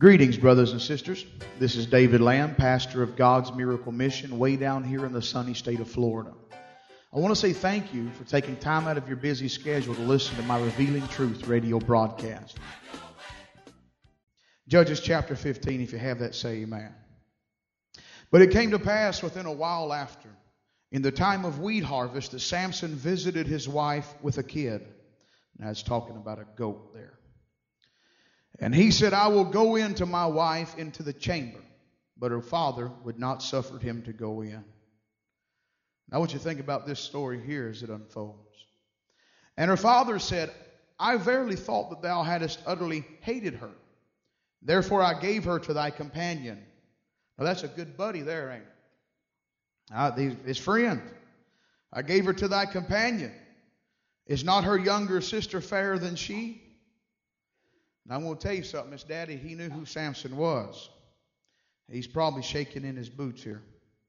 Greetings, brothers and sisters. This is David Lamb, pastor of God's Miracle Mission, way down here in the sunny state of Florida. I want to say thank you for taking time out of your busy schedule to listen to my Revealing Truth radio broadcast. Judges chapter 15, if you have that, say amen. But it came to pass within a while after, in the time of wheat harvest, that Samson visited his wife with a kid. Now it's talking about a goat there. And he said, I will go in to my wife into the chamber. But her father would not suffer him to go in. Now what you think about this story here as it unfolds. And her father said, I verily thought that thou hadst utterly hated her. Therefore I gave her to thy companion. Now that's a good buddy there, ain't it? His friend. I gave her to thy companion. Is not her younger sister fairer than she? And I'm going to tell you something. His daddy, he knew who Samson was. He's probably shaking in his boots here.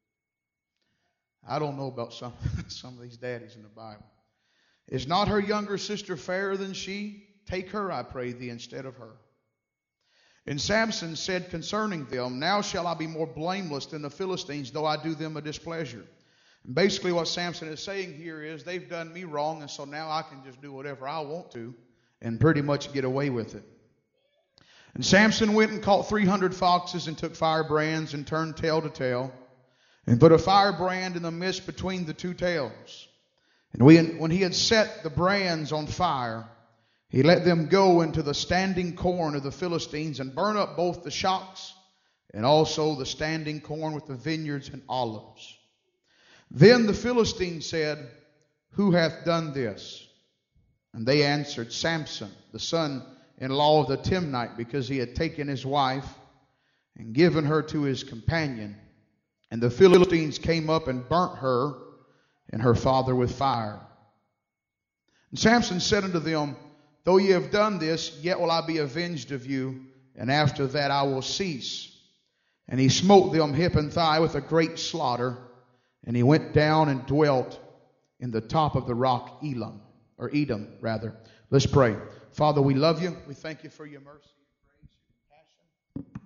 I don't know about some of these daddies in the Bible. Is not her younger sister fairer than she? Take her, I pray thee, instead of her. And Samson said concerning them, now shall I be more blameless than the Philistines, though I do them a displeasure. And basically what Samson is saying here is, they've done me wrong, and so now I can just do whatever I want to and pretty much get away with it. And Samson went and caught 300 foxes and took firebrands and turned tail to tail and put a firebrand in the midst between the two tails. And when he had set the brands on fire, he let them go into the standing corn of the Philistines and burn up both the shocks and also the standing corn with the vineyards and olives. Then the Philistines said, who hath done this? And they answered, Samson, the son-in-law of the Timnite, because he had taken his wife and given her to his companion. And the Philistines came up and burnt her and her father with fire. And Samson said unto them, though ye have done this, yet will I be avenged of you, and after that I will cease. And he smote them hip and thigh with a great slaughter, and he went down and dwelt in the top of the rock Edom. Let's pray. Father, we love you. We thank you for your mercy, your grace, your compassion.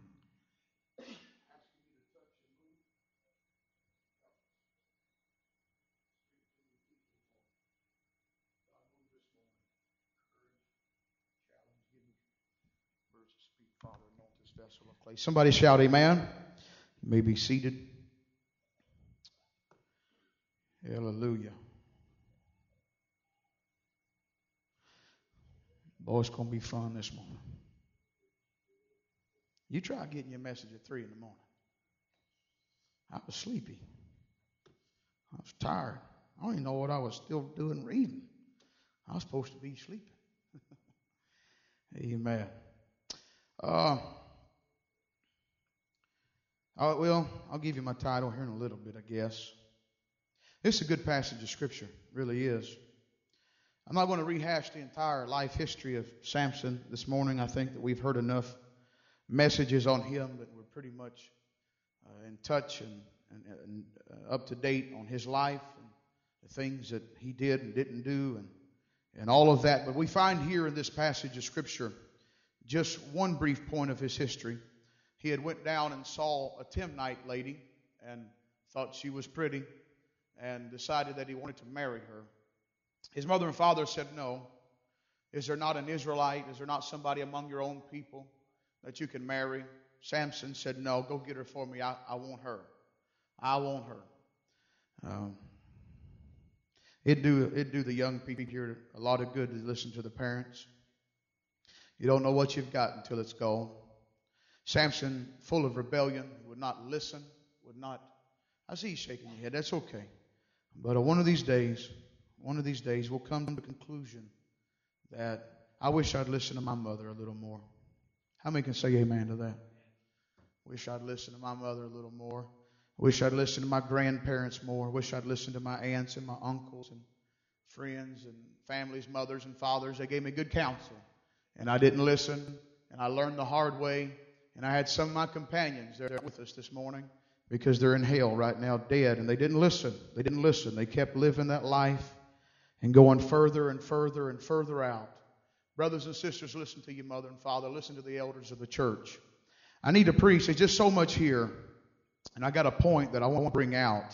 Somebody shout amen. You may be seated. Hallelujah. Boy, it's going to be fun this morning. You try getting your message at 3 in the morning. I was sleepy. I was tired. I don't even know what I was still doing reading. I was supposed to be sleeping. Amen. I'll give you my title here in a little bit, I guess. This is a good passage of Scripture. It really is. I'm not going to rehash the entire life history of Samson this morning. I think that we've heard enough messages on him that we're pretty much in touch and up to date on his life and the things that he did and didn't do and all of that. But we find here in this passage of Scripture just one brief point of his history. He had went down and saw a Timnite lady and thought she was pretty and decided that he wanted to marry her. His mother and father said, no. Is there not an Israelite? Is there not somebody among your own people that you can marry? Samson said, no, go get her for me. I want her. I want her. It'd do the young people here a lot of good to listen to the parents. You don't know what you've got until it's gone. Samson, full of rebellion, would not listen, would not. I see you shaking your head. That's okay. But one of these days we'll come to the conclusion that I wish I'd listened to my mother a little more. How many can say amen to that? Wish I'd listened to my mother a little more. Wish I'd listened to my grandparents more. Wish I'd listened to my aunts and my uncles and friends and families, mothers and fathers. They gave me good counsel. And I didn't listen. And I learned the hard way. And I had some of my companions there with us this morning because they're in hell right now, dead. And they didn't listen. They didn't listen. They kept living that life and going further and further and further out. Brothers and sisters, listen to your mother and father. Listen to the elders of the church. I need to preach. There's just so much here. And I got a point that I want to bring out.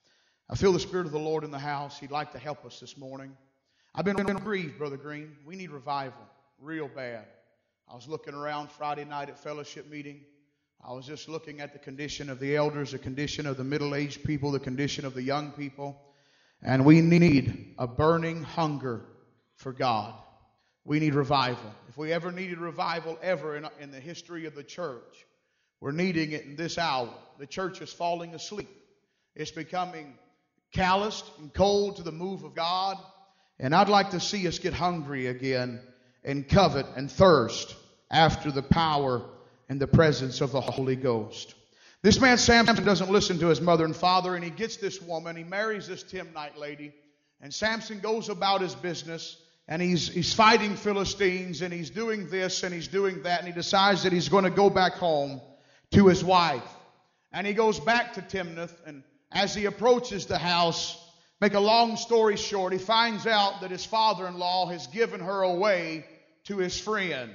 I feel the Spirit of the Lord in the house. He'd like to help us this morning. I've been grieved, Brother Green. We need revival real bad. I was looking around Friday night at fellowship meeting. I was just looking at the condition of the elders, the condition of the middle-aged people, the condition of the young people. And we need a burning hunger for God. We need revival. If we ever needed revival ever in the history of the church, we're needing it in this hour. The church is falling asleep. It's becoming calloused and cold to the move of God. And I'd like to see us get hungry again and covet and thirst after the power and the presence of the Holy Ghost. This man Samson doesn't listen to his mother and father, and he gets this woman. He marries this Timnite lady, and Samson goes about his business, and he's fighting Philistines, and he's doing this and he's doing that, and he decides that he's going to go back home to his wife. And he goes back to Timnath, and as he approaches the house, make a long story short, he finds out that his father-in-law has given her away to his friend.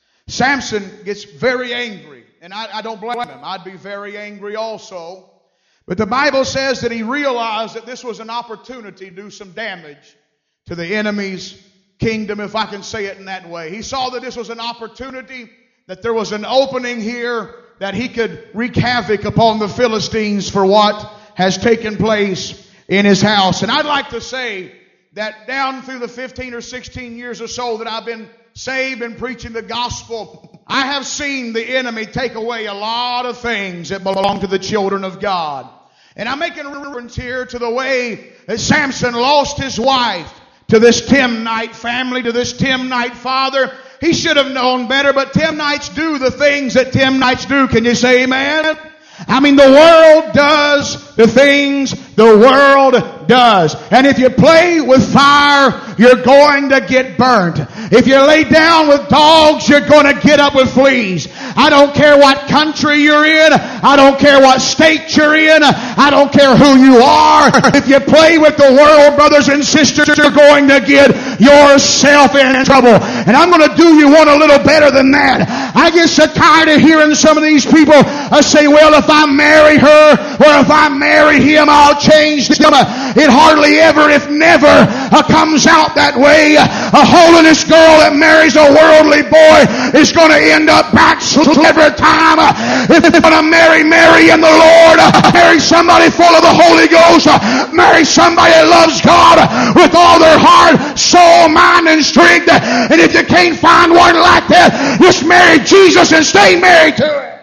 Samson gets very angry, and I don't blame him. I'd be very angry also. But the Bible says that he realized that this was an opportunity to do some damage to the enemy's kingdom, if I can say it in that way. He saw that this was an opportunity, that there was an opening here, that he could wreak havoc upon the Philistines for what has taken place in his house. And I'd like to say that down through the 15 or 16 years or so that I've been saved and preaching the gospel, I have seen the enemy take away a lot of things that belong to the children of God. And I'm making reference here to the way that Samson lost his wife to this Timnite family, to this Timnite father. He should have known better, but Timnites do the things that Timnites do. Can you say amen? I mean, the world does the things the world does. And if you play with fire, you're going to get burnt. If you lay down with dogs, you're going to get up with fleas. I don't care what country you're in. I don't care what state you're in. I don't care who you are. If you play with the world, brothers and sisters, you're going to get yourself in trouble. And I'm going to do you one a little better than that. I get so tired of hearing some of these people say, well, if I marry her or if I marry him, I'll change them. It hardly ever, if never, comes out that way. A holiness girl that marries a worldly boy is going to end up backslid every time. If you're going to marry Mary in the Lord, marry somebody full of the Holy Ghost, marry somebody that loves God with all their heart, soul, mind, and strength. And if you can't find one like that, just marry Jesus and stay married to him.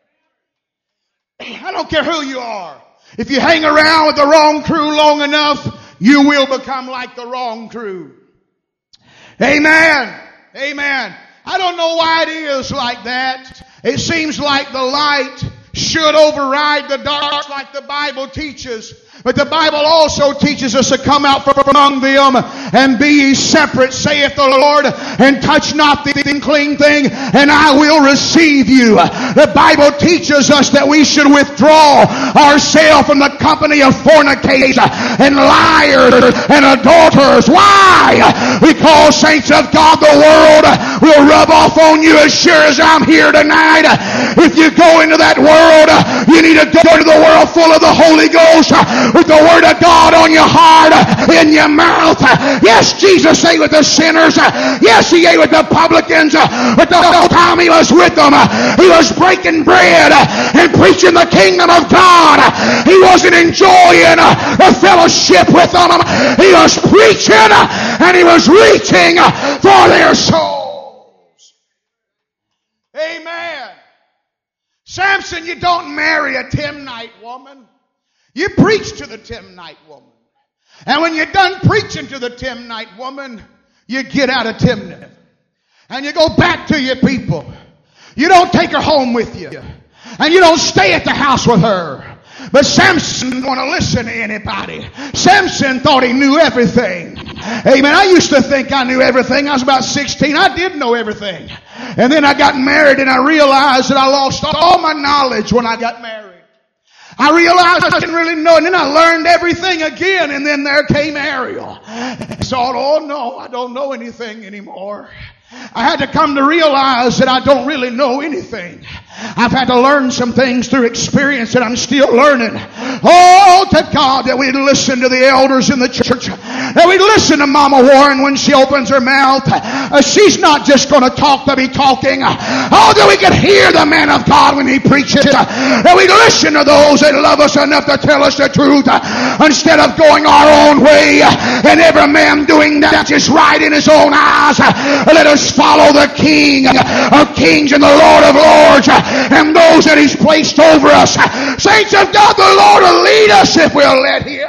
I don't care who you are. If you hang around with the wrong crew long enough, you will become like the wrong crew. Amen. Amen. I don't know why it is like that. It seems like the light should override the dark like the Bible teaches. But the Bible also teaches us to come out from among them and be ye separate, saith the Lord, and touch not the unclean thing, and I will receive you. The Bible teaches us that we should withdraw ourselves from the company of fornicators and liars and adulterers. Why? Because, saints of God, the world will rub off on you as sure as I'm here tonight. If you go into that world, you need to go into the world full of the Holy Ghost, with the Word of God on your heart, in your mouth. Yes, Jesus ate with the sinners. Yes, He ate with the publicans. But the whole time He was with them, He was breaking bread and preaching the kingdom of God. He wasn't enjoying the fellowship with them. He was preaching and He was reaching for their souls. Amen. Samson, you don't marry a Timnite woman. You preach to the Timnite woman. And when you're done preaching to the Timnite woman, you get out of Timnath. And you go back to your people. You don't take her home with you. And you don't stay at the house with her. But Samson didn't want to listen to anybody. Samson thought he knew everything. Amen. I used to think I knew everything. I was about 16. I did know everything. And then I got married and I realized that I lost all my knowledge when I got married. I realized I didn't really know, and then I learned everything again, and then there came Ariel. I thought, oh no, I don't know anything anymore. I had to come to realize that I don't really know anything. I've had to learn some things through experience that I'm still learning. Oh, to God that we'd listen to the elders in the church. That we'd listen to Mama Warren when she opens her mouth. She's not just going to talk to be talking. Oh, that we could hear the man of God when he preaches. That we'd listen to those that love us enough to tell us the truth instead of going our own way and every man doing that just right in his own eyes. Let us follow the King of Kings and the Lord of Lords and those that he's placed over us. Saints of God, the Lord will lead us if we'll let him.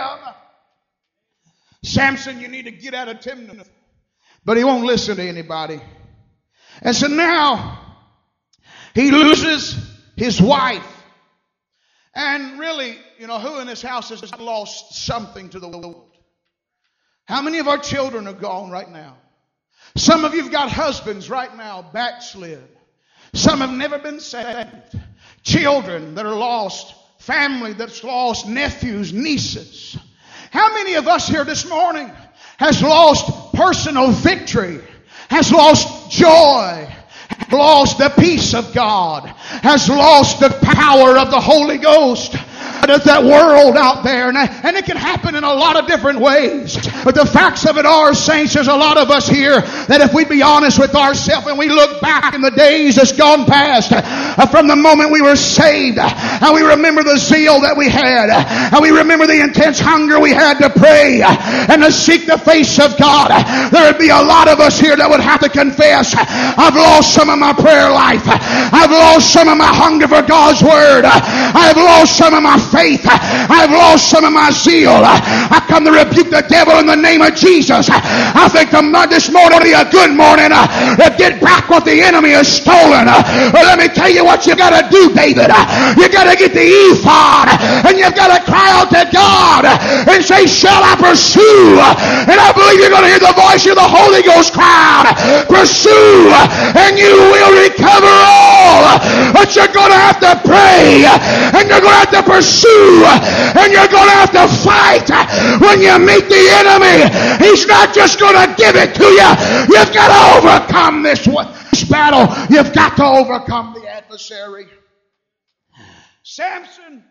Samson, you need to get out of Timnath. But he won't listen to anybody. And so now he loses his wife. And really, who in this house has lost something to the world? How many of our children are gone right now? Some of you have got husbands right now backslid. Some have never been saved. Children that are lost. Family that's lost. Nephews, nieces. How many of us here this morning has lost personal victory? Has lost joy? Has lost the peace of God? Has lost the power of the Holy Ghost? There's that world out there, and it can happen in a lot of different ways. But the facts of it are, saints, there's a lot of us here that if we'd be honest with ourselves and we look back in the days that's gone past, from the moment we were saved, and we remember the zeal that we had, and we remember the intense hunger we had to pray and to seek the face of God, there would be a lot of us here that would have to confess, I've lost some of my prayer life. I've lost some of my hunger for God's Word. I've lost some of my faith. I've lost some of my zeal. I come to rebuke the devil in the name of Jesus. I think this morning will be a good morning to get back what the enemy has stolen. Let me tell you what you got to do, David. You got to get the ephod and you've got to cry out to God and say, shall I pursue? And I believe you're going to hear the voice of the Holy Ghost crowd. Pursue and you will recover all. But you're going to have to pray and you're going to have to pursue and you're going to have to fight when you meet the enemy. He's not just going to give it to you. You've got to overcome this battle. You've got to overcome the adversary. Samson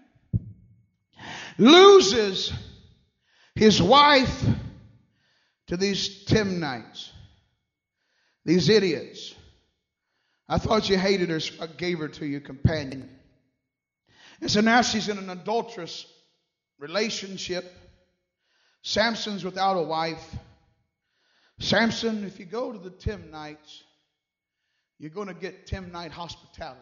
loses his wife to these Timnites, these idiots. I thought you hated her, so I gave her to your companion. And so now she's in an adulterous relationship. Samson's without a wife. Samson, if you go to the Timnites, you're going to get Timnite hospitality.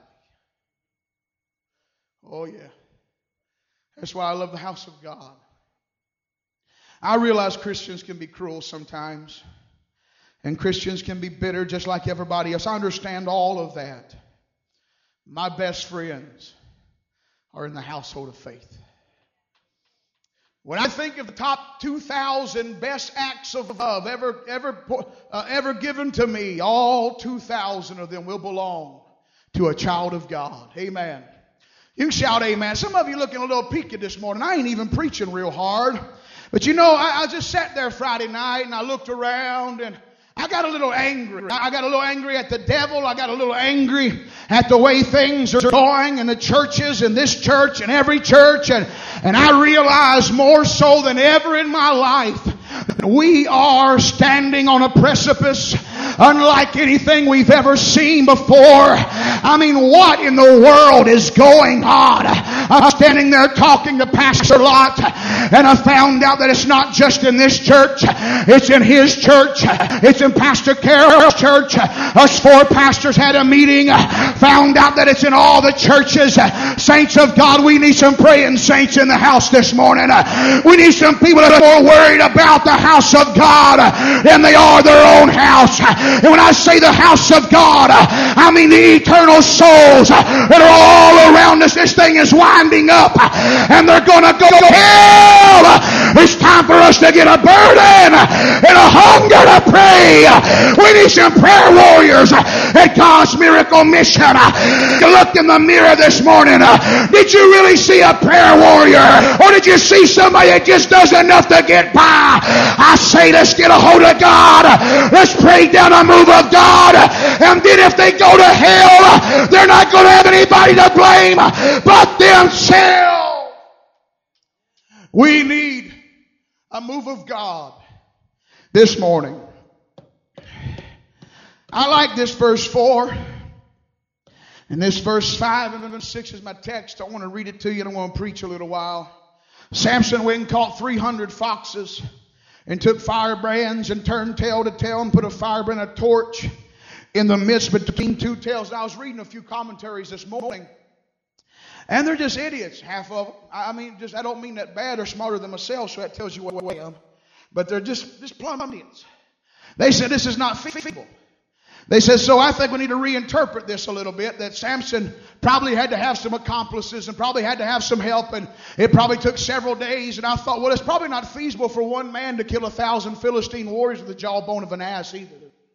Oh, yeah. That's why I love the house of God. I realize Christians can be cruel sometimes. And Christians can be bitter just like everybody else. I understand all of that. My best friends are in the household of faith. When I think of the top 2,000 best acts of love ever given to me, all 2,000 of them will belong to a child of God. Amen. You can shout amen. Some of you looking a little peaked this morning. I ain't even preaching real hard. But I just sat there Friday night and I looked around and I got a little angry. I got a little angry at the devil. I got a little angry at the way things are going in the churches, in this church and every church. And I realized more so than ever in my life that we are standing on a precipice unlike anything we've ever seen before. I mean, what in the world is going on? I was standing there talking to Pastor Lott, and I found out that it's not just in this church. It's in his church. It's in Pastor Carroll's church. Us 4 pastors had a meeting. Found out that it's in all the churches. Saints of God, we need some praying saints in the house this morning. We need some people that are more worried about the house of God than they are their own house. And when I say the house of God, I mean the eternal souls that are all around us. This thing is winding up and they're going to go to hell. It's time for us to get a burden and a hunger to pray. We need some prayer warriors at God's miracle mission. You looked in the mirror this morning. Did you really see a prayer warrior? Or did you see somebody that just does enough to get by? I say let's get a hold of God. Let's pray down a move of God. And then if they go to hell, they're not going to have anybody to blame but themselves. We need a move of God this morning. I like this verse 4. And this verse 5 and verse 6 is my text. I want to read it to you and I want to preach a little while. Samson went and caught 300 foxes and took firebrands and turned tail to tail and put a firebrand, a torch in the midst between two tails. I was reading a few commentaries this morning. And they're just idiots, half of them. I don't mean that bad. They're smarter than myself, so that tells you what I am. But they're just plumb idiots. They said this is not feasible. They said, so I think we need to reinterpret this a little bit, that Samson probably had to have some accomplices and probably had to have some help, and it probably took several days. And I thought, well, it's probably not feasible for one man to kill 1,000 Philistine warriors with the jawbone of an ass either.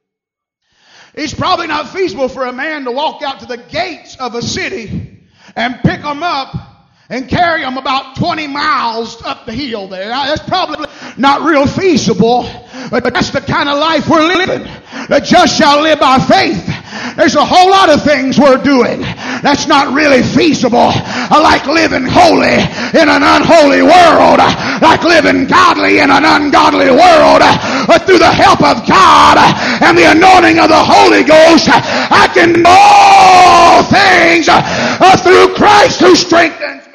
It's probably not feasible for a man to walk out to the gates of a city and pick them up and carry them about 20 miles up the hill there. That's probably not real feasible, but that's the kind of life we're living. The just shall live by faith. There's a whole lot of things we're doing that's not really feasible, like living holy in an unholy world, like living godly in an ungodly world. But through the help of God and the anointing of the Holy Ghost, I can do all things through Christ who strengthens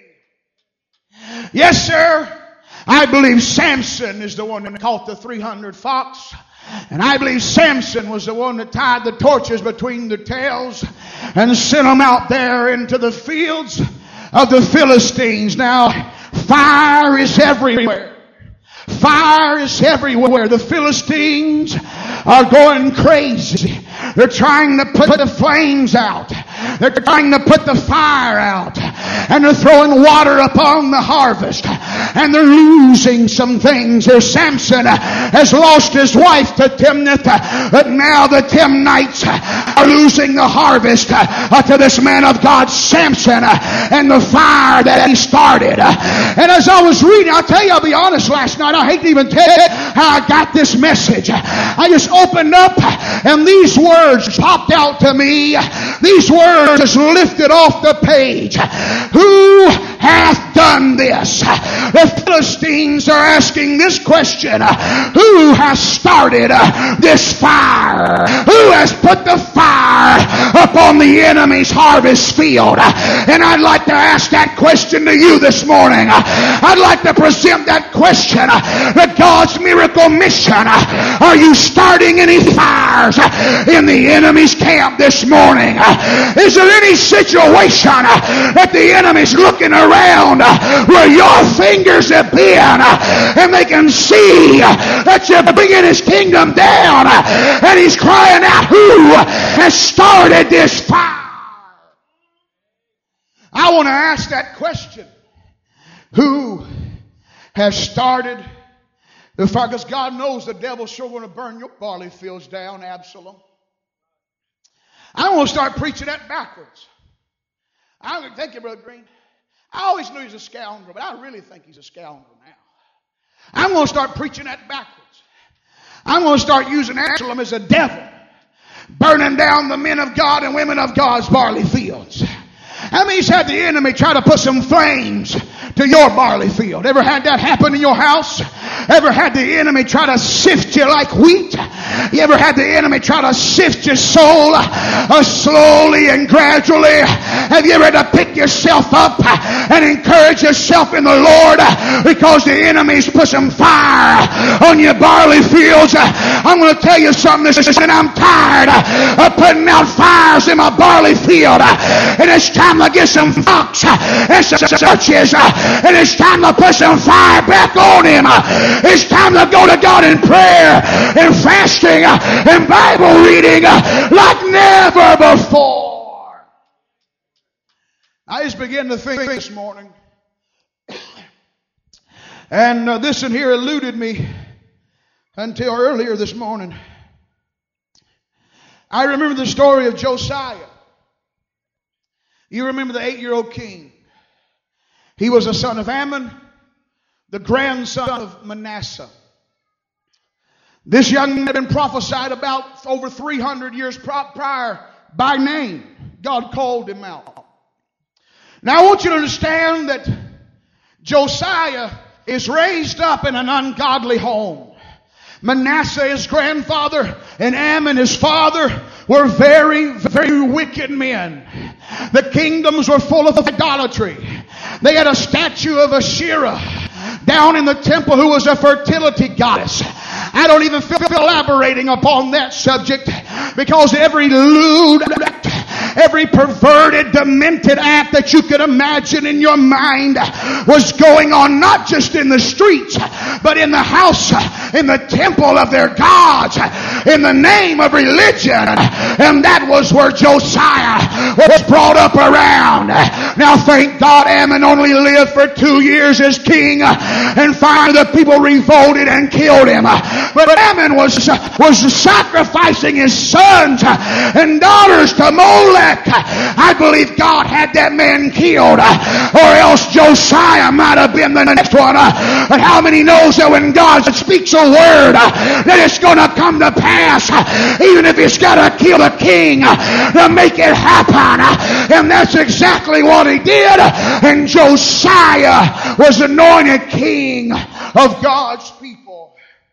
me. Yes, sir. I believe Samson is the one that caught the 300 fox. And I believe Samson was the one that tied the torches between the tails and sent them out there into the fields of the Philistines. Now, fire is everywhere. Fire is everywhere. The Philistines are going crazy. They're trying to put the flames out. They're trying to put the fire out. And they're throwing water upon the harvest. And they're losing some things. Here Samson has lost his wife to Timnath. But now the Timnites are losing the harvest to this man of God, Samson, and the fire that he started. And as I was reading, I'll be honest, last night, I hate to even tell you how I got this message. I just opened up and these words popped out to me. These words just lifted off the page. Who hath done this? The Philistines are asking this question. Who has started this fire? Who has put the fire upon the enemy's harvest field? And I'd like to ask that question to you this morning. I'd like to present that question to God's miracle mission. Are you starting any fires in the enemy's camp this morning? Is there any situation that the enemy's looking around where your fingers have been and they can see that you're bringing his kingdom down, and he's crying out, who has started this fire? I want to ask that question. Who has started the fire? Because God knows the devil's sure going to burn your barley fields down, Absalom. I want to start preaching that backwards. Thank you, Brother Green. I always knew he was a scoundrel, but I really think he's a scoundrel now. I'm going to start preaching that backwards. I'm going to start using Absalom as a devil, burning down the men of God and women of God's barley fields. That means had the enemy try to put some flames to your barley field. Ever had that happen in your house? Ever had the enemy try to sift you like wheat? You ever had the enemy try to sift your soul slowly and gradually? Have you ever had to pick yourself up and encourage yourself in the Lord because the enemy's put some fire on your barley fields? I'm going to tell you something. And I'm tired of putting out fires in my barley field. And it's time to get some fox and some churches. And it's time to put some fire back on him. It's time to go to God in prayer and fasting and Bible reading like never before. I just began to think this morning, and this in here eluded me until earlier this morning. I remember the story of Josiah. You remember the 8-year-old king. He was a son of Ammon, the grandson of Manasseh. This young man had been prophesied about over 300 years prior by name. God called him out. Now I want you to understand that Josiah is raised up in an ungodly home. Manasseh, his grandfather, and Ammon, his father, were very, very wicked men. The kingdoms were full of idolatry. They had a statue of Asherah down in the temple, who was a fertility goddess. I don't even feel elaborating upon that subject, because every lewd, every perverted, demented act that you could imagine in your mind was going on, not just in the streets, but in the house, in the temple of their gods, in the name of religion. And that was where Josiah was brought up around. Now thank God Ammon only lived for 2 years as king, and finally the people revolted and killed him. But Ammon was sacrificing his sons and daughters to Molech. I believe God had that man killed, or else Josiah might have been the next one. But how many knows that when God speaks a word, that it's going to come to pass, even if he's got to kill the king to make it happen? And that's exactly what he did. And Josiah was anointed king of God's people.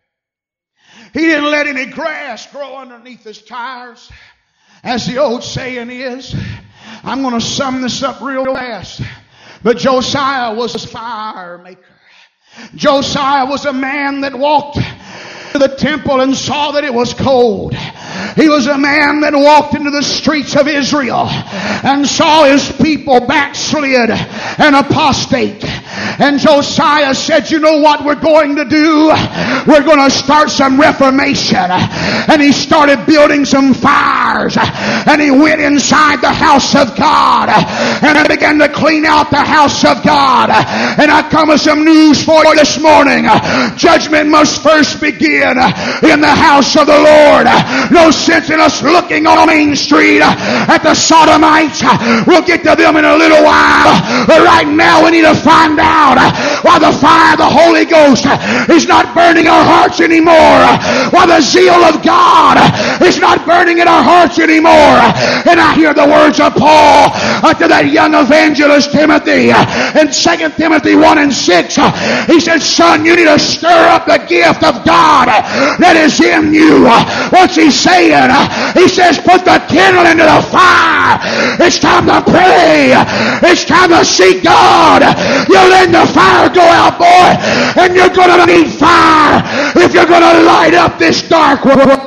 He didn't let any grass grow underneath his tires. As the old saying is, I'm going to sum this up real fast. But Josiah was a fire maker. Josiah was a man that walked to the temple and saw that it was cold. He was a man that walked into the streets of Israel and saw his people backslid and apostate. And Josiah said, you know what we're going to do? We're going to start some reformation. And he started building some fires. And he went inside the house of God and began to clean out the house of God. And I come with some news for you this morning. Judgment must first begin in the house of the Lord. No sense in us looking on Main Street at the Sodomites. We'll get to them in a little while. But right now we need to find out why the fire of the Holy Ghost is not burning our hearts anymore. Why the zeal of God is not burning in our hearts anymore. And I hear the words of Paul to that young evangelist Timothy in 2 Timothy 1 and 6. He said, son, you need to stir up the gift of God that is in you. What's he saying? He says, put the kindle into the fire. It's time to pray. It's time to seek God. You're letting the fire go out, boy, and you're going to need fire if you're going to light up this dark world.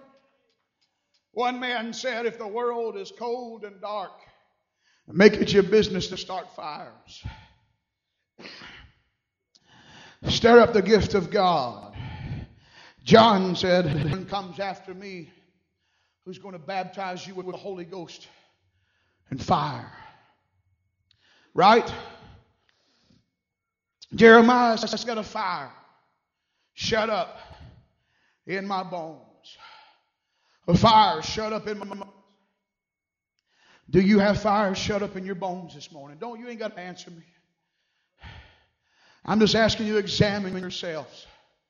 One man said, if the world is cold and dark, make it your business to start fires. Stir up the gift of God. John said, one comes after me who's going to baptize you with the Holy Ghost and fire. Right? Jeremiah says, got a fire shut up in my bones. A fire shut up in my bones. Do you have fire shut up in your bones this morning? Don't, you ain't got to answer me. I'm just asking you to examine yourselves.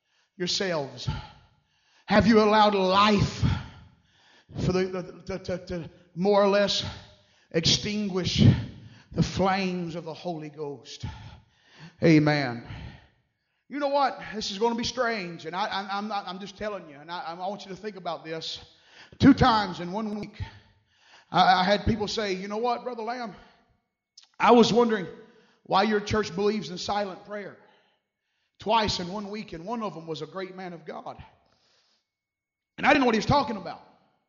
Have you allowed life for to more or less extinguish the flames of the Holy Ghost? Amen. You know what? This is going to be strange, and I'm just telling you, and I want you to think about this. 2 times in 1 week, I had people say, you know what, Brother Lamb, I was wondering why your church believes in silent prayer. Twice in 1 week, and one of them was a great man of God. And I didn't know what he was talking about.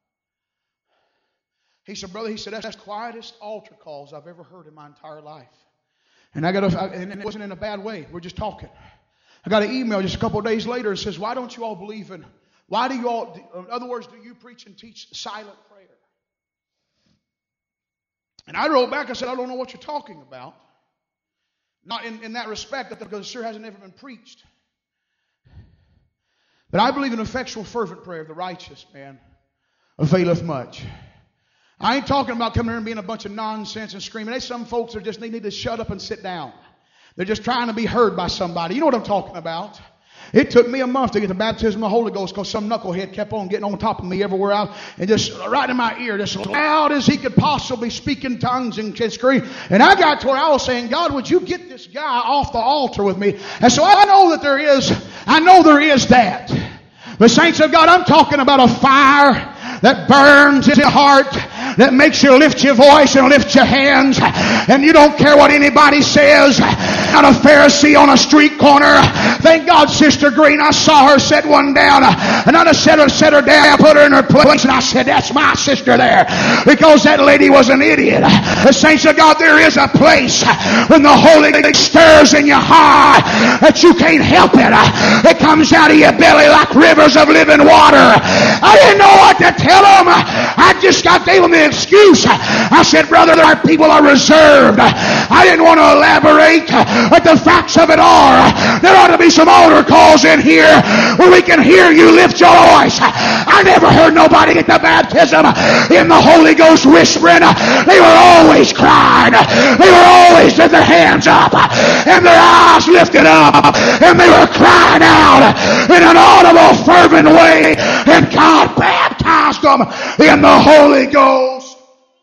He said, brother, that's the quietest altar calls I've ever heard in my entire life. And and it wasn't in a bad way. We're just talking. I got an email just a couple of days later that says, why don't you all believe in, in other words, do you preach and teach silent prayer? And I wrote back, I said, I don't know what you're talking about. Not in that respect, because it sure hasn't ever been preached. But I believe in effectual fervent prayer of the righteous man availeth much. I ain't talking about coming here and being a bunch of nonsense and screaming. There's some folks that just need to shut up and sit down. They're just trying to be heard by somebody. You know what I'm talking about. It took me a month to get the baptism of the Holy Ghost because some knucklehead kept on getting on top of me everywhere out and just right in my ear, just loud as he could possibly speak in tongues and scream. And I got to where I was saying, God, would you get this guy off the altar with me? And so I know there is that. But saints of God, I'm talking about a fire that burns in your heart, that makes you lift your voice and lift your hands, and you don't care what anybody says. Not a Pharisee on a street corner. Thank God Sister Green, I saw her set one down, and I set her down, put her in her place, and I said, that's my sister there, because that lady was an idiot. The saints of God, there is a place when the Holy Ghost stirs in your heart that you can't help it. It comes out of your belly like rivers of living water. I didn't know what to tell them. I just gave them the excuse. I said, brother, our people are reserved. I didn't want to elaborate, but the facts of it are, there ought to be some altar calls in here where we can hear you lift your voice. I never heard nobody get the baptism in the Holy Ghost whispering. They were always crying. They were always with their hands up and their eyes lifted up, and they were crying out in an audible, fervent way, and God baptized them in the Holy Ghost.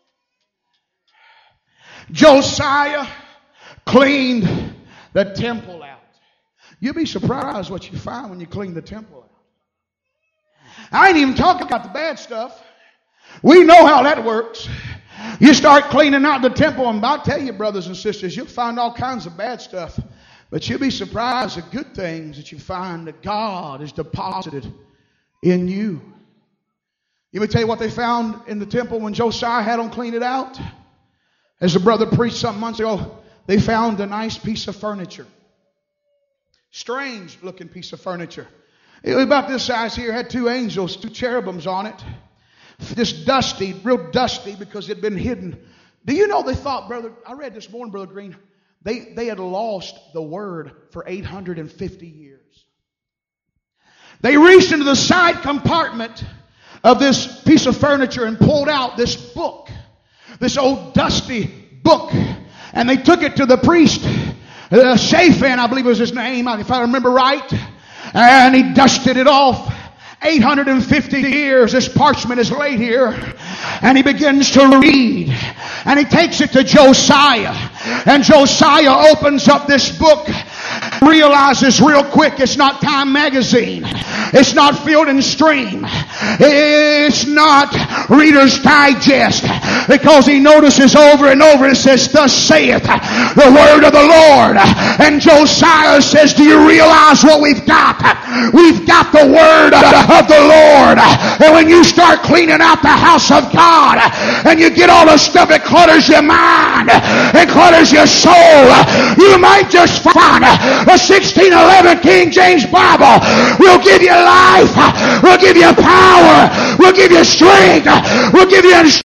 Josiah cleaned the temple out. You'll be surprised what you find when you clean the temple out. I ain't even talking about the bad stuff. We know how that works. You start cleaning out the temple, and I'll tell you, brothers and sisters, you'll find all kinds of bad stuff. But you'll be surprised at good things that you find that God has deposited in you. Let me tell you what they found in the temple when Josiah had them clean it out. As the brother preached some months ago, they found a nice piece of furniture. Strange looking piece of furniture. It was about this size here. It had two angels, two cherubims on it. Just dusty, real dusty because it had been hidden. Do you know they thought, brother, I read this morning, Brother Green, they had lost the word for 850 years. They reached into the side compartment of this piece of furniture and pulled out this book, this old dusty book, and they took it to the priest, Shaphan, I believe was his name, if I remember right, and he dusted it off. 850 years this parchment is laid here, and he begins to read, and he takes it to Josiah, and Josiah opens up this book, realizes real quick it's not Time Magazine, it's not Field and Stream, it's not Reader's Digest, because he notices over and over it says, thus saith the word of the Lord. And Josiah says, do you realize what we've got? We've got the word of the Lord. And when you start cleaning out the house of God and you get all the stuff that clutters your mind and clutters your soul, you might just find the 1611 King James Bible will give you life, will give you power, will give you strength, will give you understanding.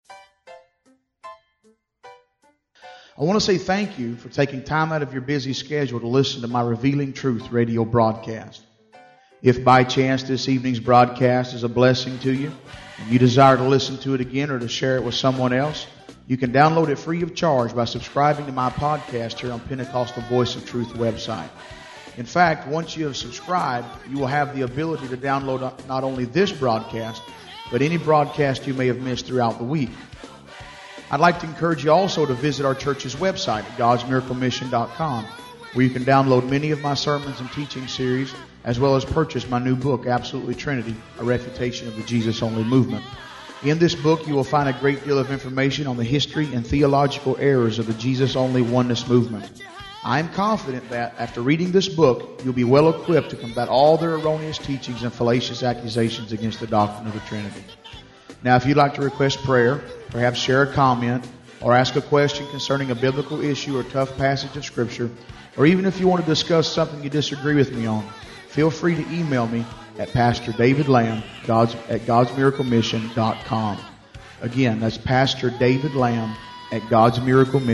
I want to say thank you for taking time out of your busy schedule to listen to my Revealing Truth radio broadcast. If by chance this evening's broadcast is a blessing to you and you desire to listen to it again or to share it with someone else, you can download it free of charge by subscribing to my podcast here on Pentecostal Voice of Truth website. In fact, once you have subscribed, you will have the ability to download not only this broadcast, but any broadcast you may have missed throughout the week. I'd like to encourage you also to visit our church's website at godsmiraclemission.com, where you can download many of my sermons and teaching series, as well as purchase my new book, Absolutely Trinity, A Refutation of the Jesus-Only Movement. In this book, you will find a great deal of information on the history and theological errors of the Jesus-Only Oneness Movement. I am confident that after reading this book, you'll be well equipped to combat all their erroneous teachings and fallacious accusations against the doctrine of the Trinity. Now, if you'd like to request prayer, perhaps share a comment, or ask a question concerning a biblical issue or tough passage of Scripture, or even if you want to discuss something you disagree with me on, feel free to email me at Pastor David Lamb at God'sMiracleMission.com. Again, that's Pastor David Lamb at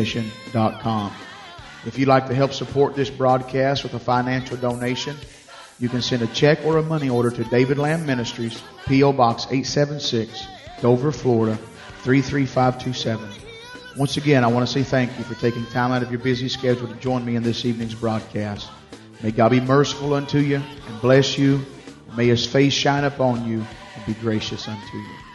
God'sMiracleMission.com. If you'd like to help support this broadcast with a financial donation, you can send a check or a money order to David Lamb Ministries, P.O. Box 876, Dover, Florida, 33527. Once again, I want to say thank you for taking time out of your busy schedule to join me in this evening's broadcast. May God be merciful unto you and bless you. May His face shine upon you and be gracious unto you.